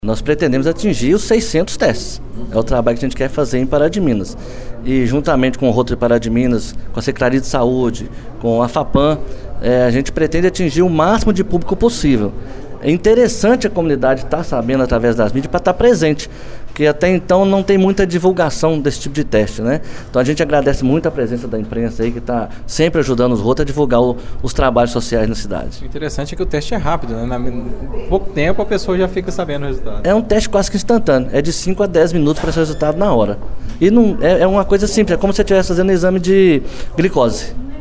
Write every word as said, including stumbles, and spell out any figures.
Nós pretendemos atingir os seiscentos testes. É o trabalho que a gente quer fazer em Pará de Minas. E juntamente com o Rotary Pará de Minas, com a Secretaria de Saúde, com a FAPAM, é, a gente pretende atingir o máximo de público possível. É interessante a comunidade estar sabendo através das mídias para estar presente, porque até então não tem muita divulgação desse tipo de teste, né? Então a gente agradece muito a presença da imprensa aí, que está sempre ajudando os Rotary a divulgar o, os trabalhos sociais na cidade. O interessante é que o teste é rápido, né? Em pouco tempo a pessoa já fica sabendo o resultado. É um teste quase que instantâneo, é de cinco a dez minutos para esse resultado na hora. E não, é, é uma coisa simples, é como se você estivesse fazendo exame de glicose.